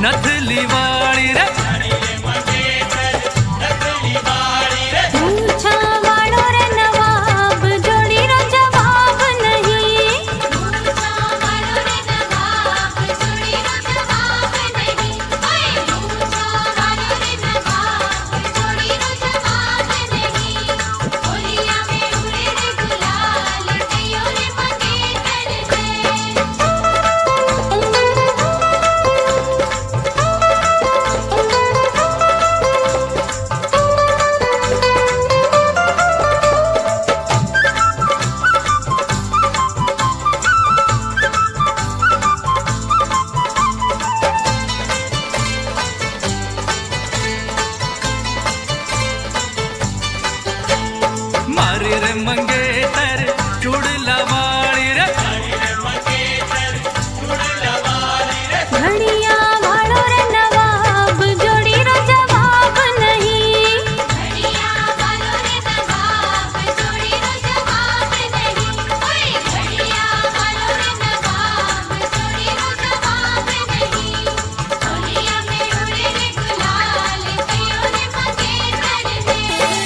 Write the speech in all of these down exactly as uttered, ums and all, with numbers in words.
नथली वाली रे पूछा वालो रे नवाब जोड़ी रो जवाब नहीं। पूछा वालो रे नवाब जोड़ी रो जवाब नहीं। पूछा वालो रे नवाब जोड़ी रो जवाब नहीं। होलिया में उड़े रे गुलाल कयो रे मंगेतर से। मारी रे मंगेतर चुड़ला वाली रे घड़िया वालो रे नवाब जोड़ी रो जवाब नहीं। घड़िया वालो रे नवाब जोड़ी रो जवाब नहीं। घड़िया वालो रे नवाब जोड़ी रो जवाब नहीं। होलिया में उड़े रे गुलाल कयो रे मंगेतर से।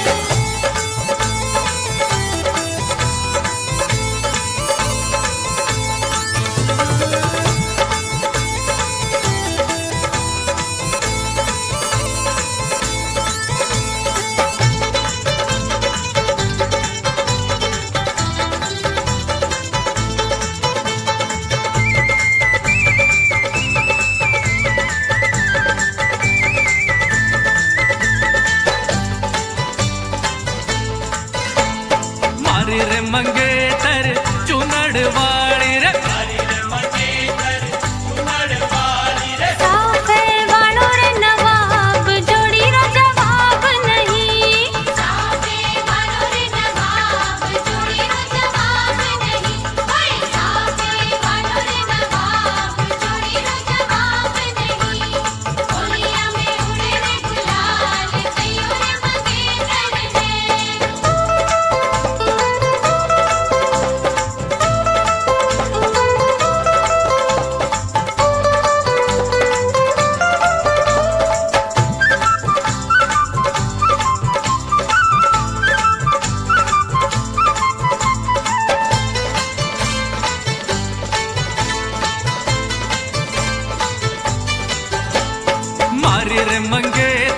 मारी रे मंगेतर चुनड़ वाली रे साफे वालो रे नवाब जोड़ी रो जवाब नहीं। साफे वालो रे नवाब जोड़ी रो जवाब नहीं। साफे वालो रे नवाब जोड़ी रो जवाब नहीं। होलिया में उड़े रे गुलाल कयो रे मंगेतर से। मारी रे मंगे